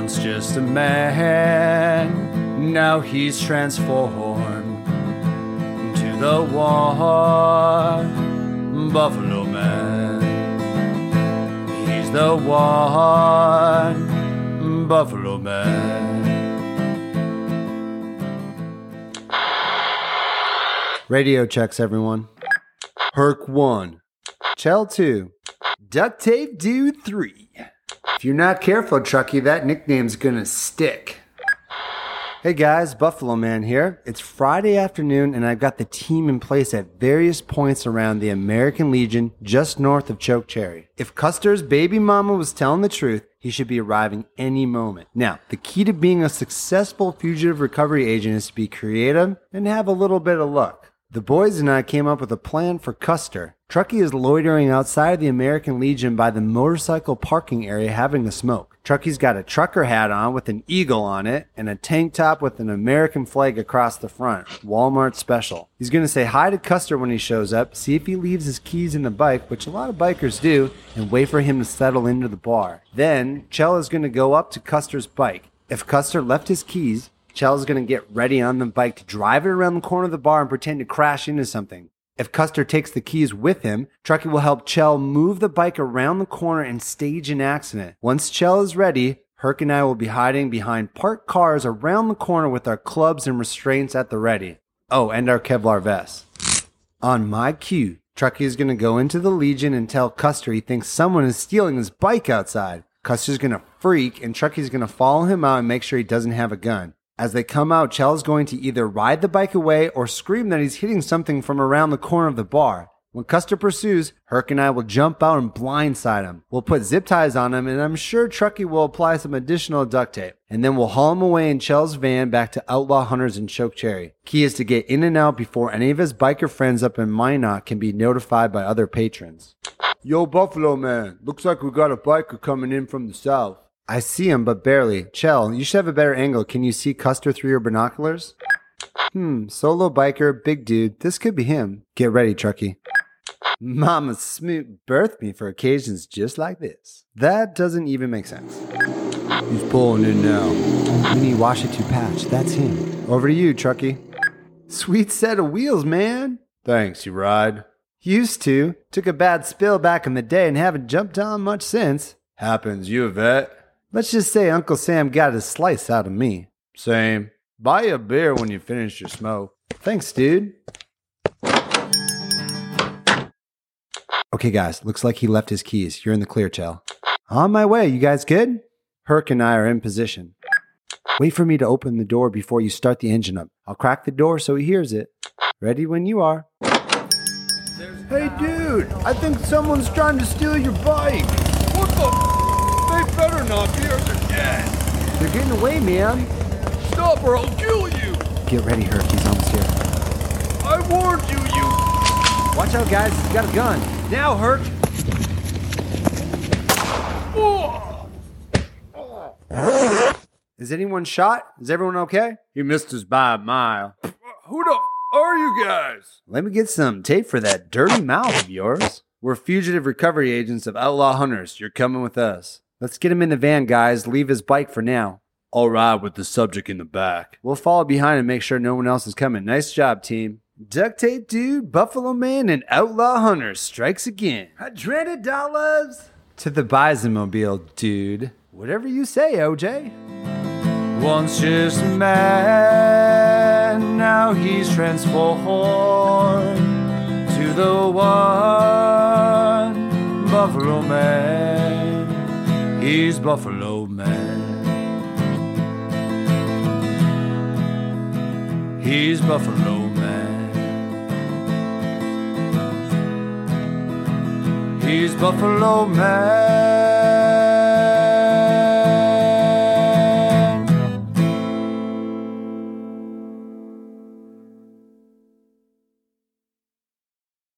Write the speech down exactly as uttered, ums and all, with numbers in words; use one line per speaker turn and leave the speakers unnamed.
Once just a man, now he's transformed into the one Buffalo Man. He's the one Buffalo Man. Radio checks, everyone. Herc one. Chell two. Duct tape dude three. If you're not careful, Truckee, that nickname's gonna stick. Hey guys, Buffalo Man here. It's Friday afternoon and I've got the team in place at various points around the American Legion just north of Chokecherry. If Custer's baby mama was telling the truth, he should be arriving any moment. Now, the key to being a successful fugitive recovery agent is to be creative and have a little bit of luck. The boys and I came up with a plan for Custer. Truckee is loitering outside of the American Legion by the motorcycle parking area having a smoke. Truckee's got a trucker hat on with an eagle on it and a tank top with an American flag across the front. Walmart special. He's going to say hi to Custer when he shows up, see if he leaves his keys in the bike, which a lot of bikers do, and wait for him to settle into the bar. Then, Chell is going to go up to Custer's bike. If Custer left his keys, Chell's going to get ready on the bike to drive it around the corner of the bar and pretend to crash into something. If Custer takes the keys with him, Truckee will help Chell move the bike around the corner and stage an accident. Once Chell is ready, Herc and I will be hiding behind parked cars around the corner with our clubs and restraints at the ready. Oh, and our Kevlar vests. On my cue, Truckee is going to go into the Legion and tell Custer he thinks someone is stealing his bike outside. Custer's going to freak, and Truckee's going to follow him out and make sure he doesn't have a gun. As they come out, Chell's going to either ride the bike away or scream that he's hitting something from around the corner of the bar. When Custer pursues, Herc and I will jump out and blindside him. We'll put zip ties on him, and I'm sure Truckee will apply some additional duct tape. And then we'll haul him away in Chell's van back to Outlaw Hunters in Chokecherry. Key is to get in and out before any of his biker friends up in Minot can be notified by other patrons. Yo, Buffalo Man, looks like we got a biker coming in from the south. I see him, but barely. Chell, you should have a better angle. Can you see Custer through your binoculars? Hmm, solo biker, big dude. This could be him. Get ready, Truckee. Mama Smoot birthed me for occasions just like this. That doesn't even make sense. He's pulling in now. We need Washitu Patch. That's him. Over to you, Truckee. Sweet set of wheels, man. Thanks, you ride. Used to. Took a bad spill back in the day and haven't jumped on much since. Happens, you a vet? Let's just say Uncle Sam got a slice out of me. Same. Buy a beer when you finish your smoke. Thanks, dude. Okay, guys. Looks like he left his keys. You're in the clear, Chell. On my way. You guys good? Herc and I are in position. Wait for me to open the door before you start the engine up. I'll crack the door so he hears it. Ready when you are. Hey, dude. I think someone's trying to steal your bike. What the... They better not be or they're dead. They're getting away, man. Stop or I'll kill you. Get ready, Herc. He's almost here. I warned you, you. Watch out, guys. He's got a gun. Now, Herc. Is anyone shot? Is everyone okay? He missed us by a mile. Who the f- are you guys? Let me get some tape for that dirty mouth of yours. We're fugitive recovery agents of Outlaw Hunters. You're coming with us. Let's get him in the van, guys. Leave his bike for now. I'll ride with the subject in the back. We'll follow behind and make sure no one else is coming. Nice job, team. Duct tape dude, Buffalo Man, and Outlaw Hunters strikes again. one hundred dollars to the Bisonmobile, dude. Whatever you say, O J. Once just a man, now he's transformed to the one Buffalo Man. He's Buffalo Man. He's Buffalo Man. He's Buffalo Man.